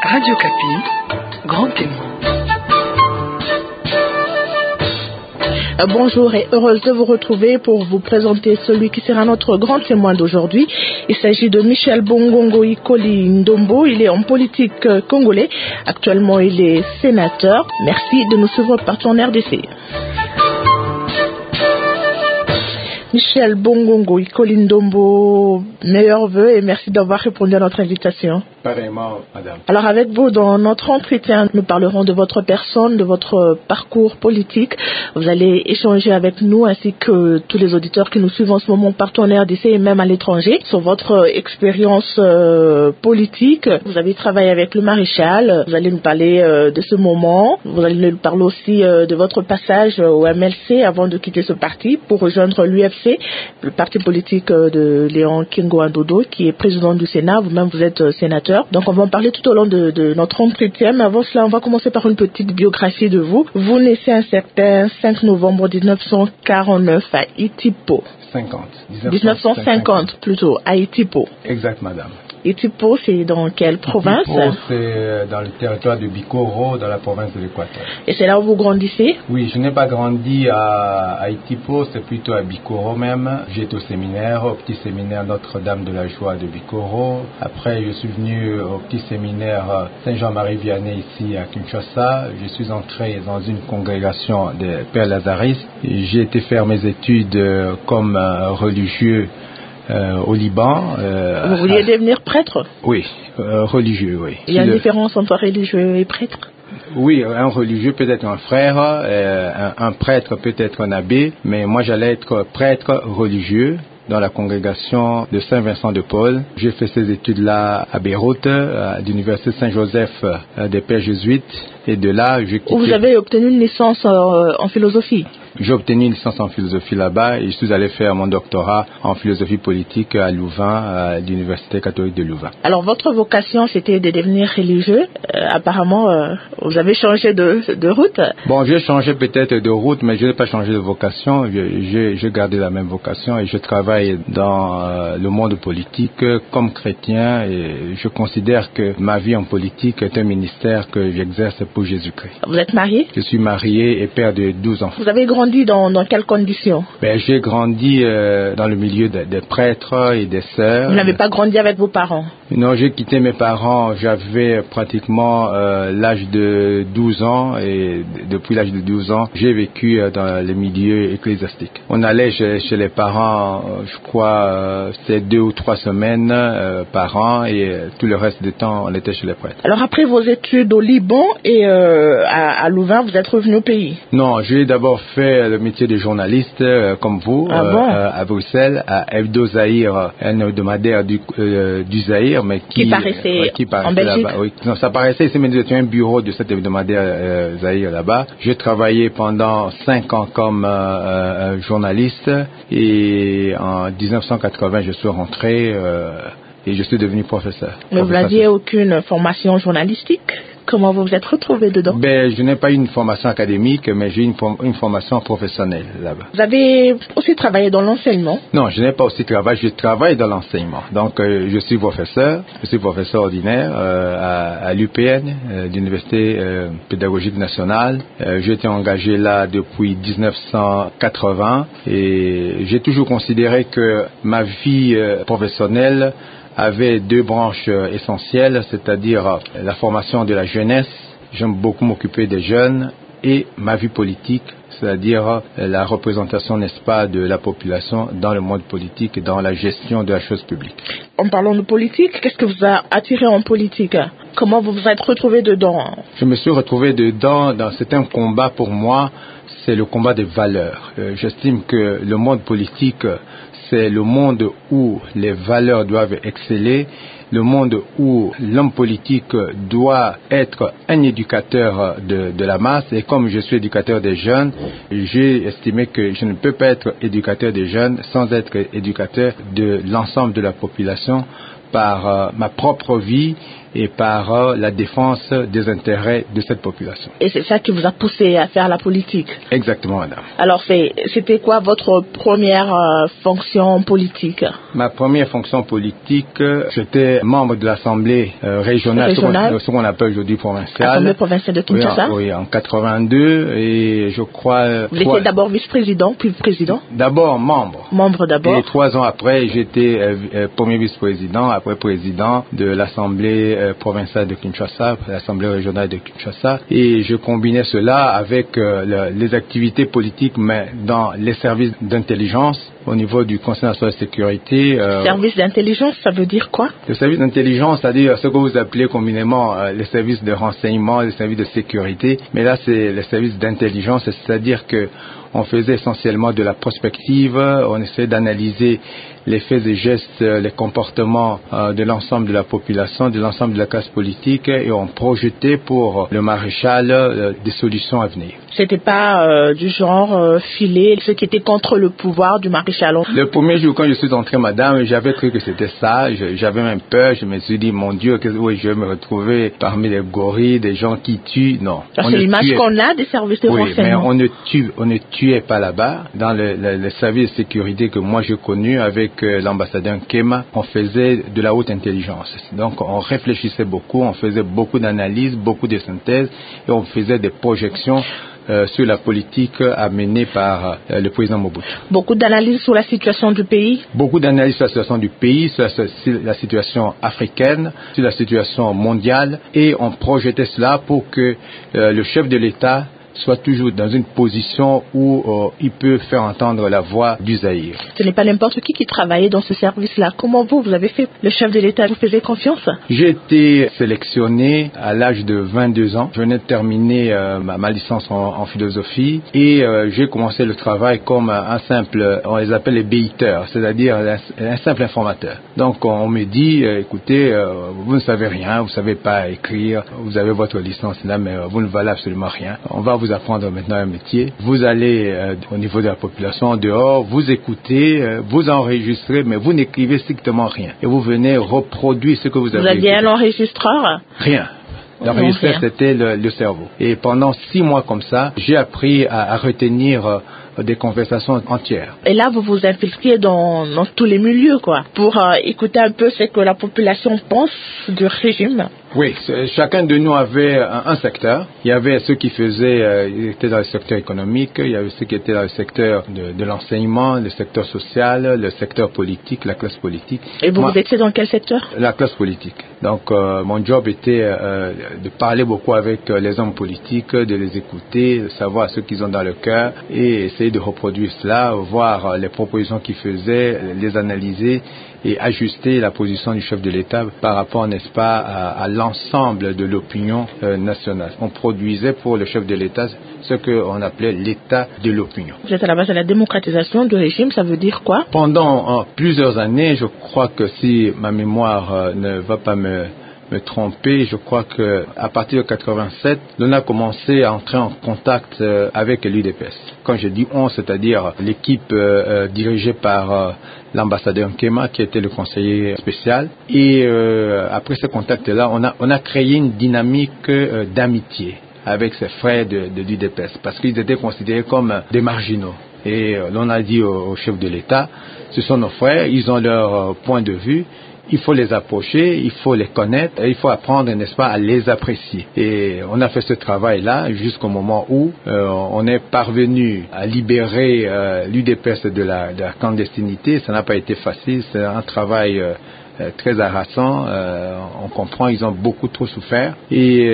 Radio Kapi, grand témoin. Bonjour et heureuse de vous retrouver pour vous présenter celui qui sera notre grand témoin d'aujourd'hui. Il s'agit de Michel Bongongo Ikoli Ndombo. Il est en politique congolais. Actuellement, il est sénateur. Merci de nous suivre partout en RDC. Michel Bongongo Ikoli Ndombo, meilleurs vœux et merci d'avoir répondu à notre invitation. Pareillement, madame. Alors avec vous, dans notre entretien, nous parlerons de votre personne, de votre parcours politique. Vous allez échanger avec nous ainsi que tous les auditeurs qui nous suivent en ce moment partout en RDC et même à l'étranger sur votre expérience politique. Vous avez travaillé avec le maréchal. Vous allez nous parler de ce moment. Vous allez nous parler aussi de votre passage au MLC avant de quitter ce parti pour rejoindre l'UFC, le parti politique de Léon Kingo-Ndodo qui est président du Sénat. Vous-même, vous êtes sénateur. Donc on va en parler tout au long de notre entretien, mais avant cela on va commencer par une petite biographie de vous. Vous naissez un certain 5 novembre 1949 à Itipo. 1950 plutôt, à Itipo. Exact, madame. Itipo, c'est dans quelle province? Itipo, c'est dans le territoire de Bikoro, dans la province de l'Équateur. Et c'est là où vous grandissez? Oui, je n'ai pas grandi à Itipo, c'est plutôt à Bikoro même. J'étais au séminaire, au petit séminaire Notre-Dame de la Joie de Bikoro. Après, je suis venu au petit séminaire Saint-Jean-Marie Vianney ici à Kinshasa. Je suis entré dans une congrégation des Pères Lazaristes. J'ai été faire mes études comme religieux au Liban. Vous vouliez devenir prêtre? Oui, religieux, oui. Il y a une différence entre religieux et prêtre? Oui, un religieux peut être un frère, un prêtre peut être un abbé, mais moi j'allais être prêtre religieux dans la congrégation de Saint-Vincent de Paul. J'ai fait ces études-là à Beyrouth, à l'université Saint-Joseph des Pères Jésuites, et de là, j'ai quitté... Vous avez obtenu une licence en philosophie? J'ai obtenu une licence en philosophie là-bas et je suis allé faire mon doctorat en philosophie politique à Louvain, à l'université catholique de Louvain. Alors votre vocation c'était de devenir religieux. Apparemment vous avez changé de route. Bon, j'ai changé peut-être de route, mais je n'ai pas changé de vocation. J'ai gardé la même vocation et je travaille dans le monde politique comme chrétien et je considère que ma vie en politique est un ministère que j'exerce pour Jésus-Christ. Vous êtes marié? Je suis marié et père de 12 enfants. Vous avez grandi dans quelles conditions? J'ai grandi dans le milieu des prêtres et des sœurs. Vous n'avez pas grandi avec vos parents? Non, j'ai quitté mes parents, j'avais pratiquement l'âge de 12 ans et depuis l'âge de 12 ans, j'ai vécu dans les milieux ecclésiastiques. On allait chez les parents, je crois, c'était 2 ou 3 semaines par an et tout le reste du temps, on était chez les prêtres. Alors après vos études au Liban et à Louvain, vous êtes revenu au pays? Non, j'ai d'abord fait le métier de journaliste comme vous à Bruxelles, à Hebdo Zaïre, un hebdomadaire du Zaïre, mais qui paraissait en Belgique. Là-bas. Oui. Non, ça paraissait ici, mais c'était un bureau de cet hebdomadaire Zaïre là-bas. J'ai travaillé pendant 5 ans comme journaliste et en 1980 je suis rentré et je suis devenu professeur. Mais vous n'aviez aucune formation journalistique? Comment vous vous êtes retrouvé dedans? Je n'ai pas eu une formation académique, mais j'ai une formation professionnelle là-bas. Vous avez aussi travaillé dans l'enseignement? Non, je n'ai pas aussi travaillé, je travaille dans l'enseignement. Donc, je suis professeur ordinaire à l'UPN, l'Université pédagogique nationale. J'ai été engagé là depuis 1980 et j'ai toujours considéré que ma vie professionnelle avait 2 branches essentielles, c'est-à-dire la formation de la jeunesse, j'aime beaucoup m'occuper des jeunes, et ma vie politique, c'est-à-dire la représentation, n'est-ce pas, de la population dans le monde politique et dans la gestion de la chose publique. En parlant de politique, qu'est-ce que vous a attiré en politique? Comment vous vous êtes retrouvé dedans? Je me suis retrouvé dedans, c'est un combat pour moi, c'est le combat des valeurs. J'estime que le monde politique, c'est le monde où les valeurs doivent exceller, le monde où l'homme politique doit être un éducateur de la masse. Et comme je suis éducateur des jeunes, j'ai estimé que je ne peux pas être éducateur des jeunes sans être éducateur de l'ensemble de la population, par ma propre vie et par la défense des intérêts de cette population. Et c'est ça qui vous a poussé à faire la politique? Exactement, madame. Alors, c'était quoi votre première fonction politique? Ma première fonction politique, j'étais membre de l'Assemblée régionale, ce qu'on appelle aujourd'hui provinciale. L'Assemblée provinciale de Kinshasa? Oui, en 82, et je crois... Vous étiez d'abord vice-président, puis président? D'abord membre. Membre d'abord. Et 3 ans après, j'étais premier vice-président, après président de l'Assemblée provinciale de Kinshasa, l'Assemblée régionale de Kinshasa, et je combinais cela avec les activités politiques, mais dans les services d'intelligence au niveau du Conseil national de sécurité. Service d'intelligence, ça veut dire quoi? Le service d'intelligence, c'est-à-dire ce que vous appelez communément les services de renseignement, les services de sécurité, mais là c'est les services d'intelligence, c'est-à-dire que on faisait essentiellement de la prospective, on essayait d'analyser les faits et gestes, les comportements de l'ensemble de la population, de l'ensemble de la classe politique, et on projetait pour le maréchal des solutions à venir. C'était pas du genre filer ceux qui étaient contre le pouvoir du maréchal. Le premier jour, quand je suis entré, madame, j'avais cru que c'était ça. J'avais même peur. Je me suis dit, mon Dieu, je vais me retrouver parmi les gorilles, des gens qui tuent. Non. C'est l'image qu'on a des services de renseignement. Oui, mais on ne tuait pas là-bas. Dans le service de sécurité que moi j'ai connu avec l'ambassadeur Nkema, on faisait de la haute intelligence. Donc, on réfléchissait beaucoup, on faisait beaucoup d'analyses, beaucoup de synthèses, et on faisait des projections sur la politique amenée par le président Mobutu. Beaucoup d'analyses sur la situation du pays? Beaucoup d'analyses sur la situation du pays, sur la situation africaine, sur la situation mondiale, et on projetait cela pour que le chef de l'État soit toujours dans une position où il peut faire entendre la voix du Zaïre. Ce n'est pas n'importe qui travaillait dans ce service-là. Comment vous avez fait? Le chef de l'État vous faisait confiance? J'ai été sélectionné à l'âge de 22 ans. Je venais de terminer ma licence en philosophie, et j'ai commencé le travail comme un simple, on les appelle les béiteurs, c'est-à-dire un simple informateur. Donc on me dit, écoutez, vous ne savez rien, vous ne savez pas écrire, vous avez votre licence là, mais vous ne valez absolument rien. On va vous apprendre maintenant un métier. Vous allez au niveau de la population en dehors, vous écoutez, vous enregistrez, mais vous n'écrivez strictement rien. Et vous venez reproduire ce que vous avez écouté. Vous aviez un enregistreur? Rien. L'enregistreur, c'était le cerveau. Et pendant 6 mois comme ça, j'ai appris à retenir des conversations entières. Et là, vous vous infiltriez dans tous les milieux, quoi, pour écouter un peu ce que la population pense du régime. Oui, chacun de nous avait un secteur. Il y avait ceux qui étaient dans le secteur économique, il y avait ceux qui étaient dans le secteur de l'enseignement, le secteur social, le secteur politique, la classe politique. Et vous étiez dans quel secteur? La classe politique. Donc, mon job était de parler beaucoup avec les hommes politiques, de les écouter, de savoir ce qu'ils ont dans le cœur, et essayer de reproduire cela, voir les propositions qu'ils faisaient, les analyser, et ajuster la position du chef de l'État par rapport, n'est-ce pas, à l'ensemble de l'opinion nationale. On produisait pour le chef de l'État ce qu'on appelait l'état de l'opinion. Vous êtes à la base de la démocratisation du régime, ça veut dire quoi? Pendant plusieurs années, je crois que si ma mémoire ne va pas me tromper, je crois que à partir de 87, on a commencé à entrer en contact avec l'UDPS. Quand je dis on, c'est-à-dire l'équipe dirigée par l'ambassadeur Nkema, qui était le conseiller spécial. Et après ce contact-là, on a créé une dynamique d'amitié avec ses frères de l'UDPS, parce qu'ils étaient considérés comme des marginaux. Et l'on a dit au chef de l'État, ce sont nos frères, ils ont leur point de vue, il faut les approcher, il faut les connaître, et il faut apprendre, n'est-ce pas, à les apprécier. Et on a fait ce travail-là jusqu'au moment où on est parvenu à libérer l'UDPS de la clandestinité. Ça n'a pas été facile, c'est un travail très harassant, on comprend, ils ont beaucoup trop souffert, et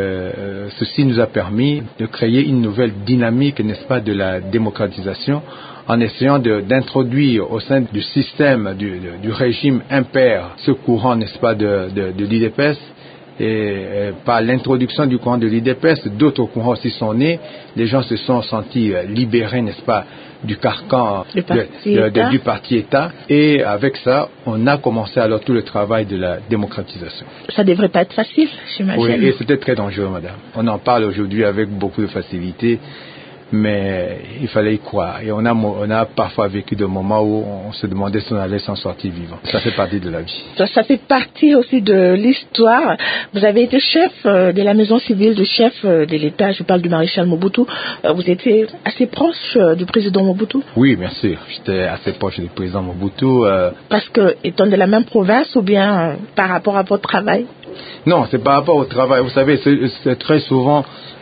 ceci nous a permis de créer une nouvelle dynamique, n'est-ce pas, de la démocratisation, en essayant d'introduire au sein du système du régime impair ce courant, n'est-ce pas, de l'UDPS. Et par l'introduction du courant de l'UDPS, d'autres courants aussi sont nés. Les gens se sont sentis libérés, n'est-ce pas, du carcan du parti-État. Et avec ça, on a commencé alors tout le travail de la démocratisation. Ça ne devrait pas être facile, j'imagine. Oui, et c'était très dangereux, madame. On en parle aujourd'hui avec beaucoup de facilité. mais il fallait y croire. Et on a parfois vécu des moments où on se demandait si on allait s'en sortir vivant. Ça fait partie de la vie. Ça fait partie aussi de l'histoire. Vous avez été chef de la maison civile, de chef de l'État. Je parle du maréchal Mobutu. Vous étiez assez proche du président Mobutu? Oui, bien sûr. J'étais assez proche du président Mobutu. Parce que, étant de la même province ou bien par rapport à votre travail? Non, c'est par rapport au travail. Vous savez, c'est très souvent...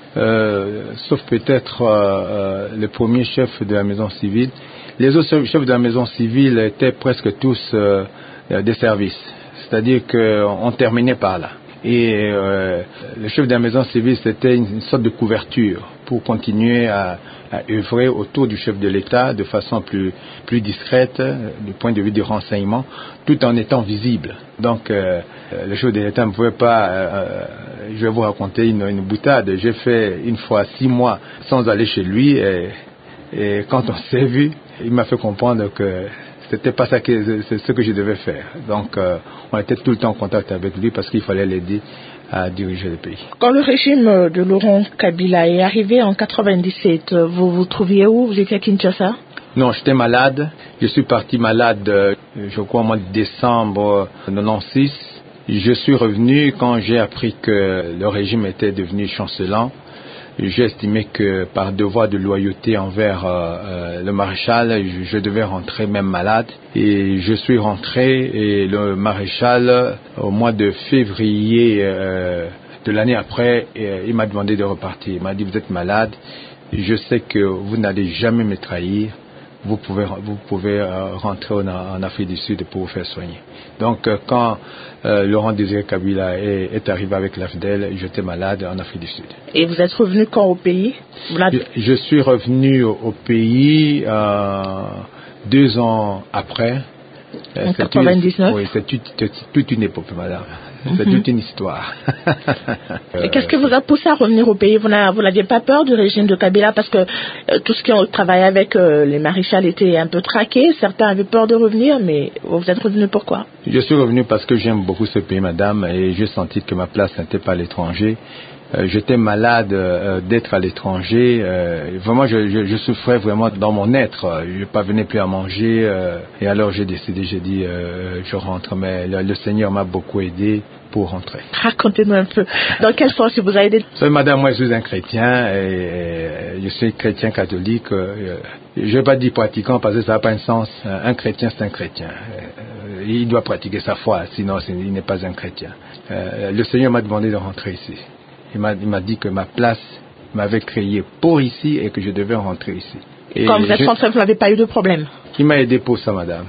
sauf peut-être le premier chef de la maison civile. Les autres chefs de la maison civile étaient presque tous des services. C'est-à-dire qu'on terminait par là. Et le chef de la maison civile, c'était une sorte de couverture pour continuer à œuvrer autour du chef de l'État de façon plus discrète du point de vue du renseignement, tout en étant visible. Donc, le chef de l'État ne pouvait pas... je vais vous raconter une boutade. J'ai fait une fois 6 mois sans aller chez lui et quand on s'est vu, il m'a fait comprendre que c'était pas ça c'est ce que je devais faire. Donc, on était tout le temps en contact avec lui parce qu'il fallait l'aider à diriger le pays. Quand le régime de Laurent Kabila est arrivé en 97, vous vous trouviez où? Vous étiez à Kinshasa? Non, j'étais malade. Je suis parti malade, je crois, au mois de décembre 96. Je suis revenu quand j'ai appris que le régime était devenu chancelant. J'ai estimé que par devoir de loyauté envers le maréchal, je devais rentrer même malade. Et je suis rentré et le maréchal, au mois de février de l'année après, il m'a demandé de repartir. Il m'a dit, vous êtes malade, je sais que vous n'allez jamais me trahir. Vous pouvez rentrer en Afrique du Sud pour vous faire soigner. Donc, quand Laurent Désiré Kabila est arrivé avec l'AFDEL, j'étais malade en Afrique du Sud. Et vous êtes revenu quand au pays? Je suis revenu au pays 2 ans après. En 99? Oui, c'est toute une épopée, madame. C'est toute une histoire. Et qu'est-ce qui vous a poussé à revenir au pays? Vous n'aviez pas peur du régime de Kabila parce que tous ceux qui ont travaillé avec les maréchals étaient un peu traqués. Certains avaient peur de revenir, mais vous êtes revenu pourquoi? Je suis revenu parce que j'aime beaucoup ce pays, madame, et j'ai senti que ma place n'était pas à l'étranger. J'étais malade d'être à l'étranger. Vraiment, je souffrais vraiment dans mon être. Je ne parvenais plus à manger. Et alors, j'ai dit, je rentre. Mais le Seigneur m'a beaucoup aidé pour rentrer. Racontez-nous un peu. Dans quel sens il vous a aidé? Madame, moi, je suis un chrétien. Et je suis chrétien catholique. Je ne vais pas dire pratiquant parce que ça n'a pas un sens. Un chrétien, c'est un chrétien. Il doit pratiquer sa foi. Sinon, il n'est pas un chrétien. Le Seigneur m'a demandé de rentrer ici. Il m'a dit que ma place m'avait créé pour ici et que je devais rentrer ici. Et quand vous êtes rentré, vous n'avez pas eu de problème? Il m'a aidé pour ça, madame.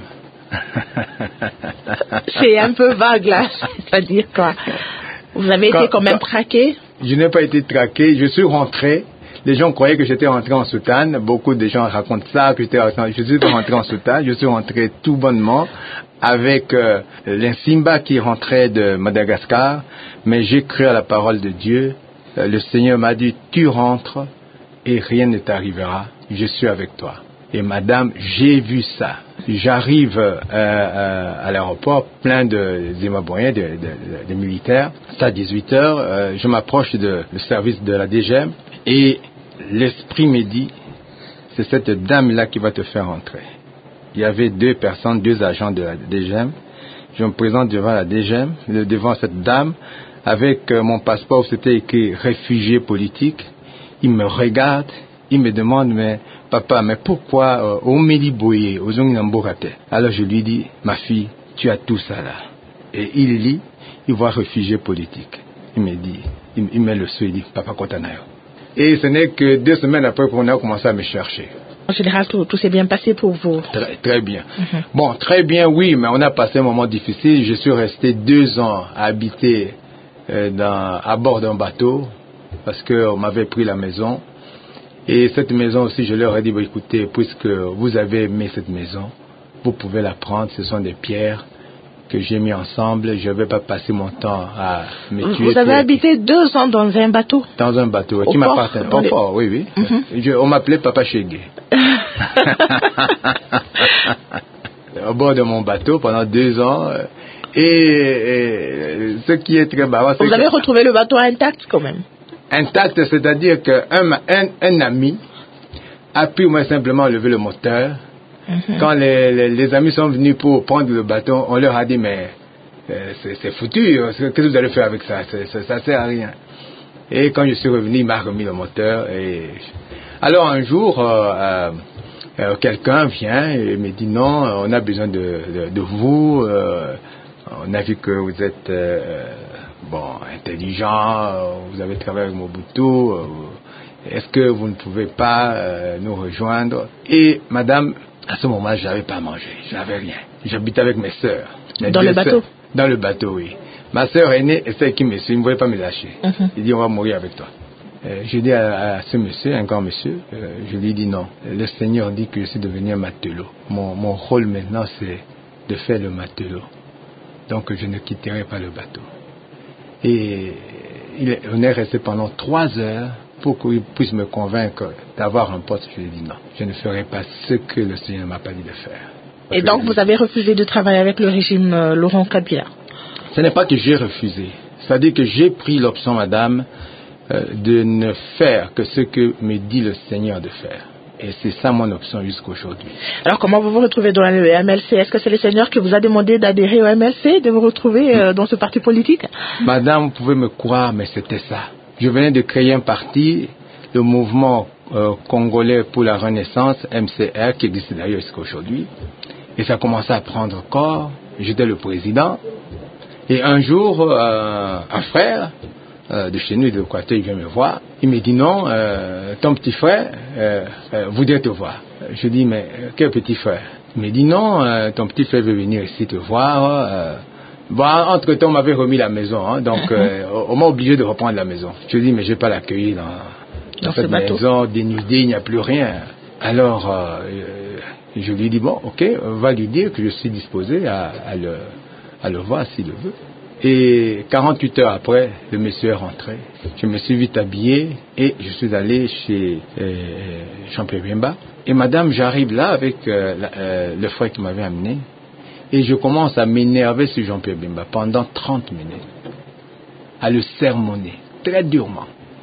C'est un peu vague, là. C'est-à-dire quoi? Vous avez été quand même traqué? Je n'ai pas été traqué. Je suis rentré. Les gens croyaient que j'étais rentré en soutane. Beaucoup de gens racontent ça, que je suis rentré en soutane. Je suis rentré tout bonnement avec l'Insimba qui rentrait de Madagascar. Mais j'ai cru à la parole de Dieu. Le Seigneur m'a dit, tu rentres et rien ne t'arrivera. Je suis avec toi. Et madame, j'ai vu ça. J'arrive à l'aéroport plein de Zimbabwéens, de militaires. C'est à 18h. Je m'approche du service de la DGM et l'esprit me dit, c'est cette dame-là qui va te faire entrer. Il y avait 2 personnes, 2 agents de la DGM. Je me présente devant la DGM, devant cette dame, avec mon passeport où c'était écrit réfugié politique. Il me regarde, il me demande, mais papa, mais pourquoi au Méliboye, au Zonginamborate? Alors je lui dis, ma fille, tu as tout ça là. Et il lit, il voit réfugié politique. Il me dit, il met le souhait, il dit, papa Kotanayo. Et ce n'est que 2 semaines après qu'on a commencé à me chercher. En général, tout s'est bien passé pour vous? Très bien. Bon, très bien, oui, mais on a passé un moment difficile. Je suis resté 2 ans à habiter à bord d'un bateau parce qu'on m'avait pris la maison. Et cette maison aussi, je leur ai dit, écoutez, puisque vous avez aimé cette maison, vous pouvez la prendre. Ce sont des pierres que j'ai mis ensemble. Je ne vais pas passer mon temps à me tuer. Vous avez habité 2 ans dans un bateau? Dans un bateau qui m'appartient. Au port, oui. On m'appelait Papa Chégué. Au bord de mon bateau pendant 2 ans. Et ce qui est très marrant, c'est vous avez retrouvé le bateau intact quand même? Intact, c'est-à-dire qu'un ami appris moi simplement à lever le moteur. Quand les amis sont venus pour prendre le bateau, on leur a dit mais c'est foutu, qu'est-ce que vous allez faire avec ça? Ça sert à rien. Et quand je suis revenu, il m'a remis le moteur. Alors un jour, quelqu'un vient et me dit non, on a besoin de vous. On a vu que vous êtes intelligent, vous avez travaillé avec Mobutu. Est-ce que vous ne pouvez pas nous rejoindre? Et madame, à ce moment, je n'avais pas mangé, je n'avais rien. J'habitais avec mes sœurs. Dans le bateau? Dans le bateau, oui. Ma sœur aînée est celle qui me suit, il ne voulait pas me lâcher. Il dit, on va mourir avec toi. Je dis à ce monsieur, un grand monsieur, je lui dis non. Le Seigneur dit que je suis devenu un matelot. Mon rôle maintenant, c'est de faire le matelot. Donc, je ne quitterai pas le bateau. Et on est resté pendant 3 heures pour qu'il puisse me convaincre d'avoir un poste. Je lui ai dit non, je ne ferai pas ce que le Seigneur ne m'a pas dit de faire. Et donc vous avez refusé de travailler avec le régime Laurent Kabila? Ce n'est pas que j'ai refusé, c'est-à-dire que j'ai pris l'option, madame, de ne faire que ce que me dit le Seigneur de faire. Et c'est ça mon option jusqu'aujourd'hui. Alors comment vous vous retrouvez dans le MLC? Est-ce que c'est le Seigneur qui vous a demandé d'adhérer au MLC, de vous retrouver dans ce parti politique? Madame, vous pouvez me croire, mais c'était ça. Je venais de créer un parti, le mouvement congolais pour la renaissance, MCR, qui existe d'ailleurs jusqu'aujourd'hui. Et ça commençait à prendre corps. J'étais le président. Et un jour, un frère de chez nous, de Équateur, il vient me voir. Il me dit non, ton petit frère voudrait te voir. Je dis mais quel petit frère? Il me dit non, ton petit frère veut venir ici te voir. Entre-temps, on m'avait remis la maison, donc on m'a obligé de reprendre la maison. Je dis mais je ne vais pas l'accueillir dans cette maison dénudée, il n'y a plus rien. Alors, je lui dis bon, ok, on va lui dire que je suis disposé à le voir s'il le veut. Et 48 heures après, le monsieur est rentré. Je me suis vite habillé et je suis allé chez Jean-Pierre Bemba. Et madame, j'arrive là avec le frère qui m'avait amené. Et je commence à m'énerver sur Jean-Pierre Bemba pendant 30 minutes. À le sermonner, très durement.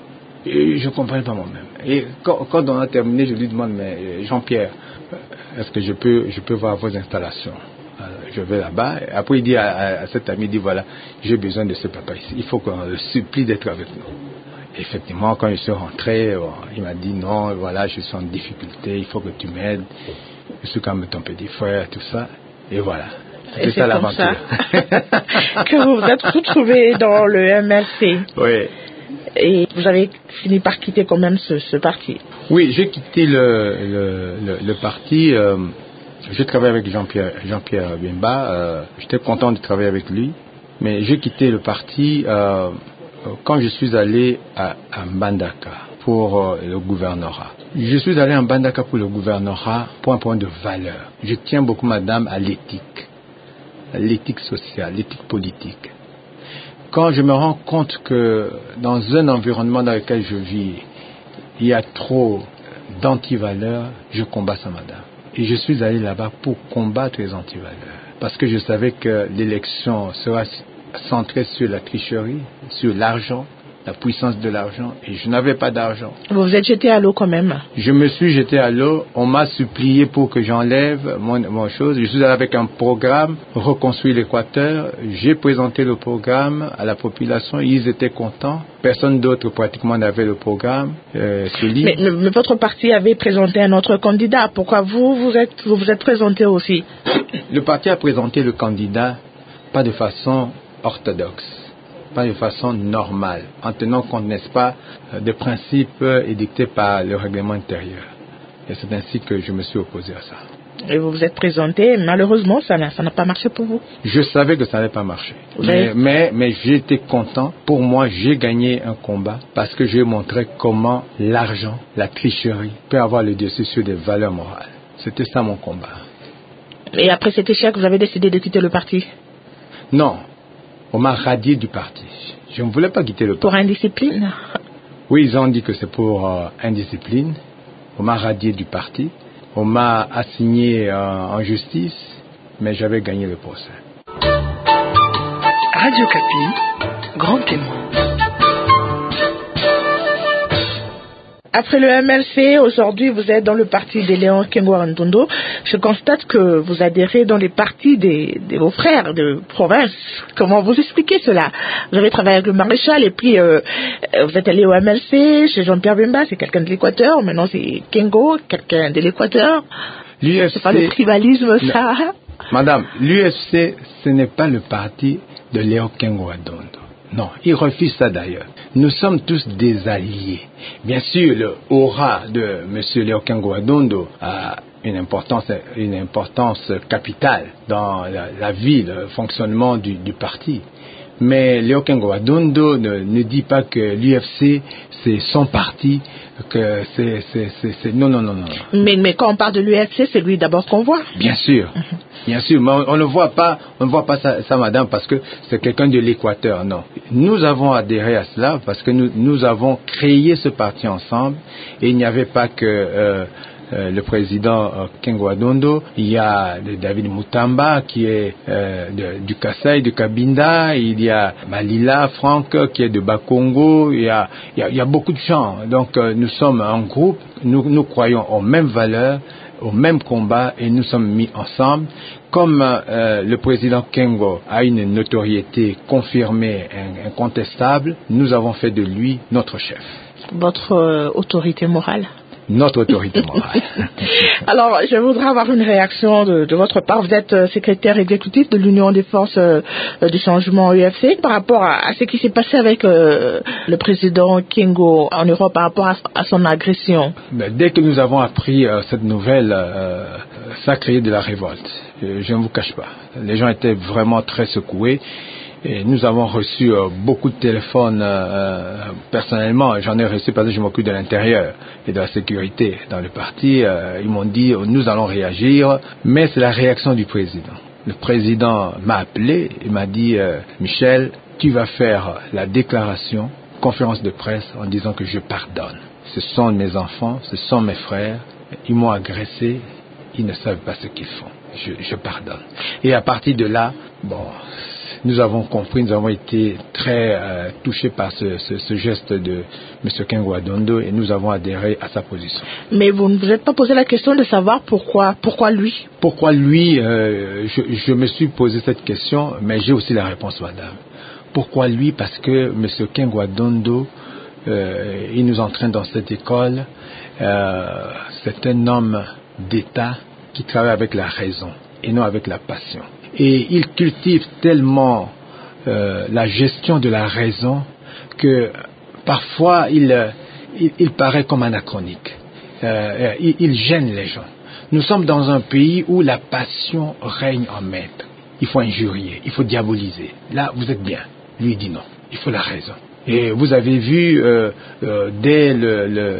Et je ne comprenais pas moi-même. Et quand on a terminé, je lui demande, mais Jean-Pierre, est-ce que je peux voir vos installations? Je vais là-bas. Après, il dit à cet ami, il dit, voilà, j'ai besoin de ce papa ici. Il faut qu'on le supplie d'être avec nous. Et effectivement, quand je suis rentré, il m'a dit, non, voilà, je suis en difficulté, il faut que tu m'aides. Je suis comme ton petit frère, tout ça. Et voilà. C'est ça l'aventure. Que vous vous êtes retrouvés dans le MLC. Oui. Et vous avez fini par quitter quand même ce parti. Oui, j'ai quitté le parti. Je travaillais avec Jean-Pierre Bemba. J'étais content de travailler avec lui. Mais j'ai quitté le parti quand je suis allé à Mbandaka pour le gouvernorat. Je suis allé à Mbandaka pour le gouvernorat pour un point de valeur. Je tiens beaucoup, madame, à l'éthique sociale, l'éthique politique. Quand je me rends compte que dans un environnement dans lequel je vis, il y a trop d'antivaleurs, je combats ça, madame. Et je suis allé là-bas pour combattre les antivaleurs. Parce que je savais que l'élection sera centrée sur la tricherie, sur l'argent, la puissance de l'argent. Et je n'avais pas d'argent. Vous vous êtes jeté à l'eau quand même? Je me suis jeté à l'eau. On m'a supplié pour que j'enlève mon chose. Je suis allé avec un programme, Reconstruire l'Équateur. J'ai présenté le programme à la population. Ils étaient contents. Personne d'autre pratiquement n'avait le programme. Mais votre parti avait présenté un autre candidat. Pourquoi vous vous êtes présenté aussi? Le parti a présenté le candidat pas de façon orthodoxe, pas de façon normale, en tenant compte, n'est-ce pas, des principes édictés par le règlement intérieur. Et c'est ainsi que je me suis opposé à ça. Et vous vous êtes présenté, malheureusement, ça n'a pas marché pour vous. Je savais que ça n'allait pas marcher. Mais j'étais content. Pour moi, j'ai gagné un combat parce que j'ai montré comment l'argent, la tricherie, peut avoir le dessus sur des valeurs morales. C'était ça mon combat. Et après cet échec, vous avez décidé de quitter le parti? Non. On m'a radié du parti. Je ne voulais pas quitter le parti. Pour indiscipline? Oui, ils ont dit que c'est pour indiscipline. On m'a radié du parti. On m'a assigné en justice, mais j'avais gagné le procès. Radio Kapi, grand témoin. Après le MLC, aujourd'hui, vous êtes dans le parti de Léon Kengwa Ndondo. Je constate que vous adhérez dans les partis de vos frères de province. Comment vous expliquez cela? Vous avez travaillé avec le maréchal et puis vous êtes allé au MLC chez Jean-Pierre Bemba, c'est quelqu'un de l'Équateur. Maintenant, c'est Kengo, quelqu'un de l'Équateur. L'UFC... C'est pas le tribalisme, ça? Madame, l'UFC, ce n'est pas le parti de Léon Kengwa Ndondo. Non, il refuse ça d'ailleurs. Nous sommes tous des alliés. Bien sûr, le aura de M. Léon Kengwa Ndondo a une importance capitale dans la vie, le fonctionnement du parti. Mais Léon Kengwa Ndondo ne dit pas que l'UFC c'est son parti, que c'est non. Mais quand on parle de l'UFC, c'est lui d'abord qu'on voit. Bien sûr, mais on ne voit pas ça, madame, parce que c'est quelqu'un de l'Équateur, non. Nous avons adhéré à cela parce que nous avons créé ce parti ensemble et il n'y avait pas que le président Kengwa Ndondo, il y a David Mutamba qui est du Kasaï, du Cabinda, il y a Malila Franck qui est de Bakongo, il y a beaucoup de gens. Donc nous sommes un groupe, nous croyons aux mêmes valeurs, au même combat et nous sommes mis ensemble. Comme le président Kengo a une notoriété confirmée, incontestable, nous avons fait de lui notre chef. Votre autorité morale? Notre autorité morale. Alors, je voudrais avoir une réaction de votre part. Vous êtes secrétaire exécutif de l'Union des forces du changement UFC. Par rapport à ce qui s'est passé avec le président Kengo en Europe, par rapport à son agression. Dès que nous avons appris cette nouvelle, ça a créé de la révolte. Je ne vous cache pas. Les gens étaient vraiment très secoués. Et nous avons reçu beaucoup de téléphones personnellement. J'en ai reçu parce que je m'occupe de l'intérieur et de la sécurité dans le parti. Ils m'ont dit nous allons réagir, mais c'est la réaction du président. Le président m'a appelé et m'a dit Michel, tu vas faire la déclaration, conférence de presse en disant que je pardonne. Ce sont mes enfants, ce sont mes frères. Ils m'ont agressé, ils ne savent pas ce qu'ils font. Je pardonne. Et à partir de là, nous avons compris, nous avons été très touchés par ce geste de M. Kengwa Ndondo et nous avons adhéré à sa position. Mais vous ne vous êtes pas posé la question de savoir pourquoi lui? Pourquoi lui je me suis posé cette question, mais j'ai aussi la réponse, madame. Pourquoi lui? Parce que M. Kengwa Ndondo, il nous entraîne dans cette école. C'est un homme d'État qui travaille avec la raison et non avec la passion. Et il cultive tellement la gestion de la raison que parfois il paraît comme anachronique. Il gêne les gens. Nous sommes dans un pays où la passion règne en maître. Il faut injurier, il faut diaboliser. Là, vous êtes bien. Lui, il dit non. Il faut la raison. Et vous avez vu dès le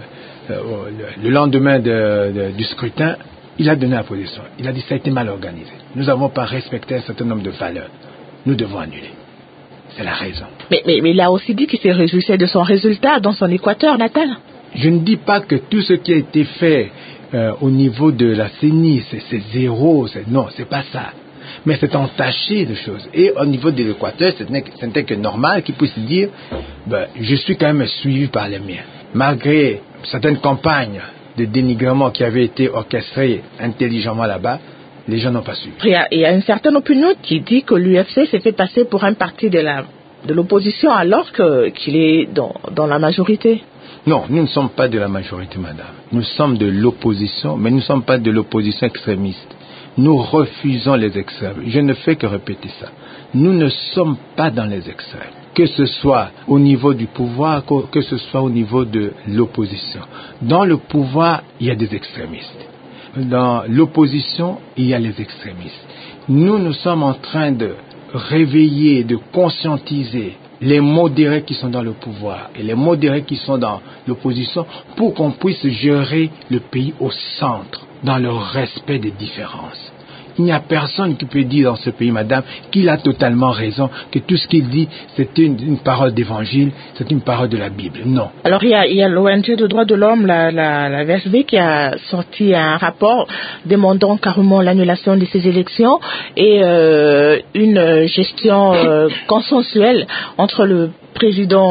lendemain du scrutin, il a donné la position. Il a dit ça a été mal organisé. Nous n'avons pas respecté un certain nombre de valeurs. Nous devons annuler. C'est la raison. Mais il a aussi dit qu'il se réjouissait de son résultat dans son Équateur natal. Je ne dis pas que tout ce qui a été fait au niveau de la CENI, c'est zéro. Non, c'est pas ça. Mais c'est entaché de choses. Et au niveau de l'Équateur, ce n'était que normal qu'il puisse dire je suis quand même suivi par les miens. Malgré certaines campagnes de dénigrement qui avaient été orchestrées intelligemment là-bas, les gens n'ont pas suivi. Il y a une certaine opinion qui dit que l'UFC s'est fait passer pour un parti de l'opposition alors qu'il est dans la majorité. Non, nous ne sommes pas de la majorité, madame. Nous sommes de l'opposition, mais nous ne sommes pas de l'opposition extrémiste. Nous refusons les extrêmes. Je ne fais que répéter ça. Nous ne sommes pas dans les extrêmes. Que ce soit au niveau du pouvoir, que ce soit au niveau de l'opposition. Dans le pouvoir, il y a des extrémistes. Dans l'opposition, il y a les extrémistes. Nous sommes en train de réveiller, de conscientiser les modérés qui sont dans le pouvoir et les modérés qui sont dans l'opposition pour qu'on puisse gérer le pays au centre, dans le respect des différences. Il n'y a personne qui peut dire dans ce pays, madame, qu'il a totalement raison, que tout ce qu'il dit, c'est une parole d'évangile, c'est une parole de la Bible. Non. Alors, il y a l'ONG de droits de l'homme, la VSV, qui a sorti un rapport demandant carrément l'annulation de ces élections et une gestion consensuelle entre le président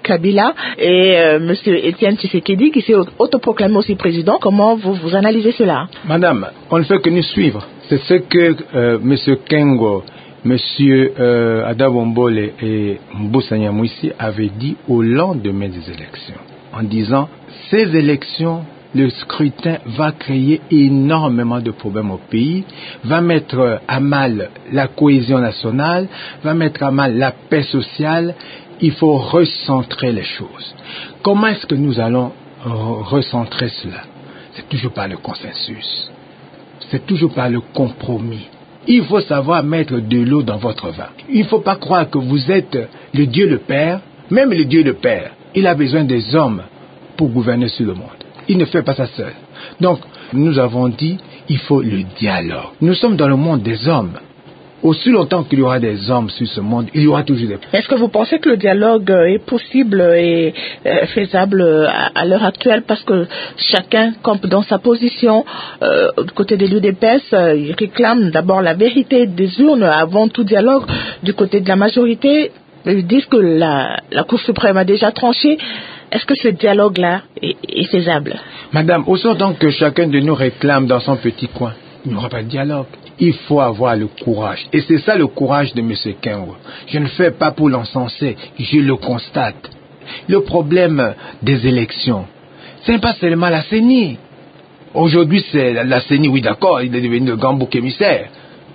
Kabila et Monsieur Étienne Tshisekedi qui s'est autoproclamé aussi président. Comment vous analysez cela? Madame, on ne fait que nous suivre. C'est ce que Monsieur Kengo, Monsieur Adabombole et Mbusa Nyamwisi avaient dit au lendemain des élections, en disant ces élections, le scrutin va créer énormément de problèmes au pays, va mettre à mal la cohésion nationale, va mettre à mal la paix sociale. Il faut recentrer les choses. Comment est-ce que nous allons recentrer cela? C'est toujours par le consensus. C'est toujours par le compromis. Il faut savoir mettre de l'eau dans votre vin. Il ne faut pas croire que vous êtes le Dieu le Père. Même le Dieu le Père, il a besoin des hommes pour gouverner sur le monde. Il ne fait pas ça seul. Donc, nous avons dit, il faut le dialogue. Nous sommes dans le monde des hommes. Aussi longtemps qu'il y aura des hommes sur ce monde, il y aura toujours des... Est-ce que vous pensez que le dialogue est possible et faisable à l'heure actuelle, parce que chacun campe dans sa position? Du côté de l'UDPS, ils réclament d'abord la vérité des urnes avant tout dialogue. Du côté de la majorité, ils disent que la Cour suprême a déjà tranché. Est-ce que ce dialogue-là est faisable? Madame, aussi longtemps que chacun de nous réclame dans son petit coin, il n'y aura pas de dialogue. Il faut avoir le courage. Et c'est ça le courage de M. Kengo. Je ne fais pas pour l'encenser, je le constate. Le problème des élections, ce n'est pas seulement la CENI. Aujourd'hui, c'est la CENI, oui d'accord, il est devenu le grand bouc émissaire.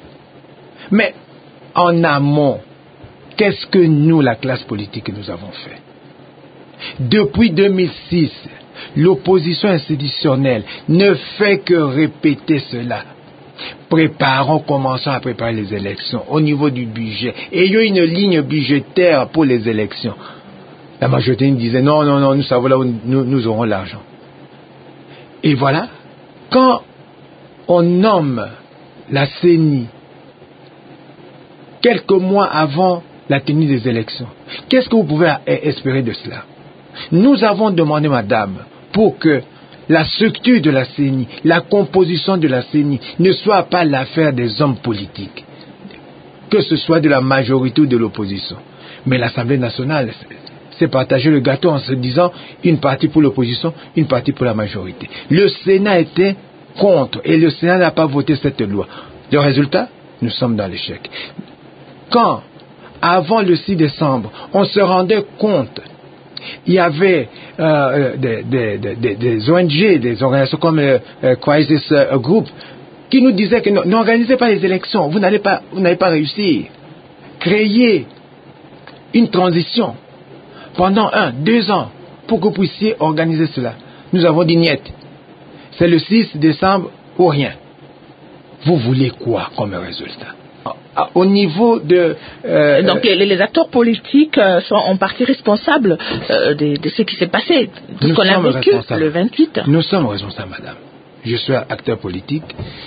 Mais en amont, qu'est-ce que nous, la classe politique, nous avons fait? Depuis 2006, l'opposition institutionnelle ne fait que répéter cela. Commençons à préparer les élections au niveau du budget. Ayons une ligne budgétaire pour les élections. La majorité nous disait non, nous savons là où nous aurons l'argent. Et voilà, quand on nomme la CENI quelques mois avant la tenue des élections, qu'est-ce que vous pouvez espérer de cela? Nous avons demandé, madame, pour que la structure de la CENI, la composition de la CENI ne soit pas l'affaire des hommes politiques, que ce soit de la majorité ou de l'opposition. Mais l'Assemblée nationale s'est partagé le gâteau en se disant une partie pour l'opposition, une partie pour la majorité. Le Sénat était contre et le Sénat n'a pas voté cette loi. Le résultat, nous sommes dans l'échec. Quand, avant le 6 décembre, on se rendait compte, il y avait des ONG, des organisations comme Crisis Group, qui nous disaient que n'organisez pas les élections, vous n'allez pas réussir. Créez une transition pendant 1-2 ans pour que vous puissiez organiser cela. Nous avons dit niet. C'est le 6 décembre ou rien. Vous voulez quoi comme résultat? Au niveau de... Donc les acteurs politiques sont en partie responsables de ce qui s'est passé, de ce qu'on a vécu le 28. Nous sommes responsables, madame. Je suis acteur politique.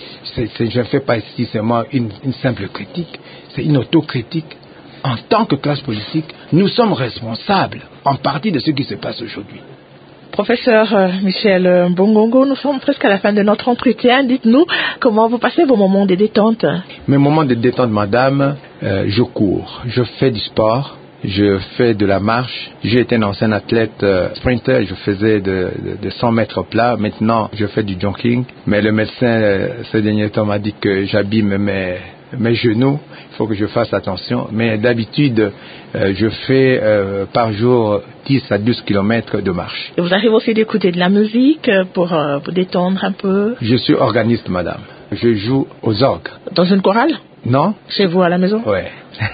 Je ne fais pas ici seulement une simple critique, c'est une autocritique. En tant que classe politique, nous sommes responsables en partie de ce qui se passe aujourd'hui. Professeur Michel Mbongongo, nous sommes presque à la fin de notre entretien. Dites-nous comment vous passez vos moments de détente. Mes moments de détente, madame, je cours, je fais du sport, je fais de la marche. J'ai été un ancien athlète sprinter, je faisais de 100 mètres plat. Maintenant, je fais du jogging. Mais le médecin, ce dernier temps, m'a dit que j'abîme mes genoux. Il faut que je fasse attention. Mais d'habitude, je fais par jour 10 à 12 kilomètres de marche. Et vous arrivez aussi d'écouter de la musique pour vous détendre un peu? Je suis organiste, madame. Je joue aux orgues. Dans une chorale? Non. Chez vous à la maison? Oui.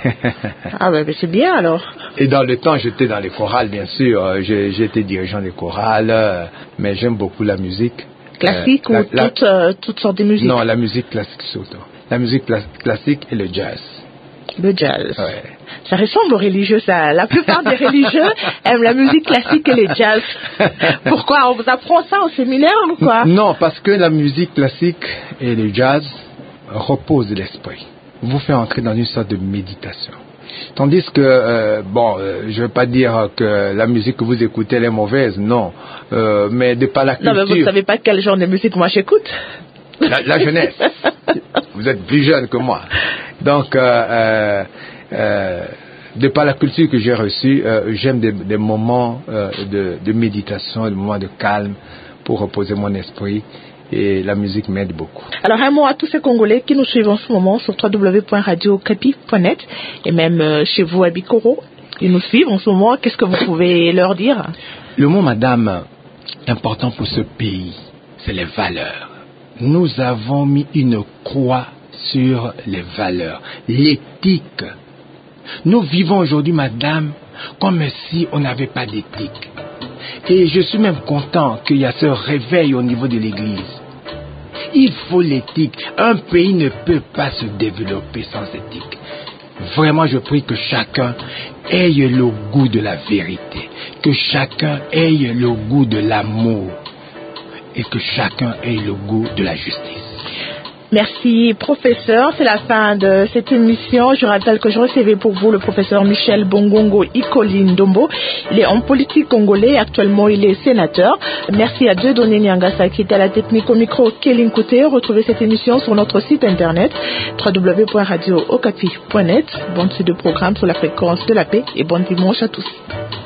Ah ben c'est bien alors. Et dans le temps, j'étais dans les chorales, bien sûr. J'ai été dirigeant des chorales, mais j'aime beaucoup la musique. Classique ou toutes sortes de musique? Non, la musique classique surtout. La musique classique et le jazz. Le jazz. Ouais. Ça ressemble aux religieux, ça. La plupart des religieux aiment la musique classique et le jazz. Pourquoi? On vous apprend ça au séminaire ou quoi? Non, parce que la musique classique et le jazz reposent l'esprit. Vous fait entrer dans une sorte de méditation. Tandis que, je ne veux pas dire que la musique que vous écoutez elle est mauvaise, non. Mais de par la culture... Non, mais vous ne savez pas quel genre de musique moi j'écoute. La jeunesse. Vous êtes plus jeune que moi. Donc, de par la culture que j'ai reçue, j'aime des moments de méditation, des moments de calme pour reposer mon esprit. Et la musique m'aide beaucoup. Alors un mot à tous ces Congolais qui nous suivent en ce moment sur www.radiokapi.net et même chez vous à Bikoro. Ils nous suivent en ce moment. Qu'est-ce que vous pouvez leur dire? Le mot, madame, important pour ce pays, c'est les valeurs. Nous avons mis une croix sur les valeurs, l'éthique. Nous vivons aujourd'hui, madame, comme si on n'avait pas d'éthique. Et je suis même content qu'il y a ce réveil au niveau de l'Église. Il faut l'éthique. Un pays ne peut pas se développer sans éthique. Vraiment, je prie que chacun ait le goût de la vérité, que chacun ait le goût de l'amour et que chacun ait le goût de la justice. Merci, professeur. C'est la fin de cette émission. Je rappelle que je recevais pour vous le professeur Michel Bongongo Ikoli Ndombo. Il est en politique congolais. Actuellement, il est sénateur. Merci à Dieudonné Nyangasa qui était à la technique au micro Kéline Kouté. Retrouvez cette émission sur notre site internet www.radiookapi.net. Bonne suite de programme sur la fréquence de la paix et bon dimanche à tous.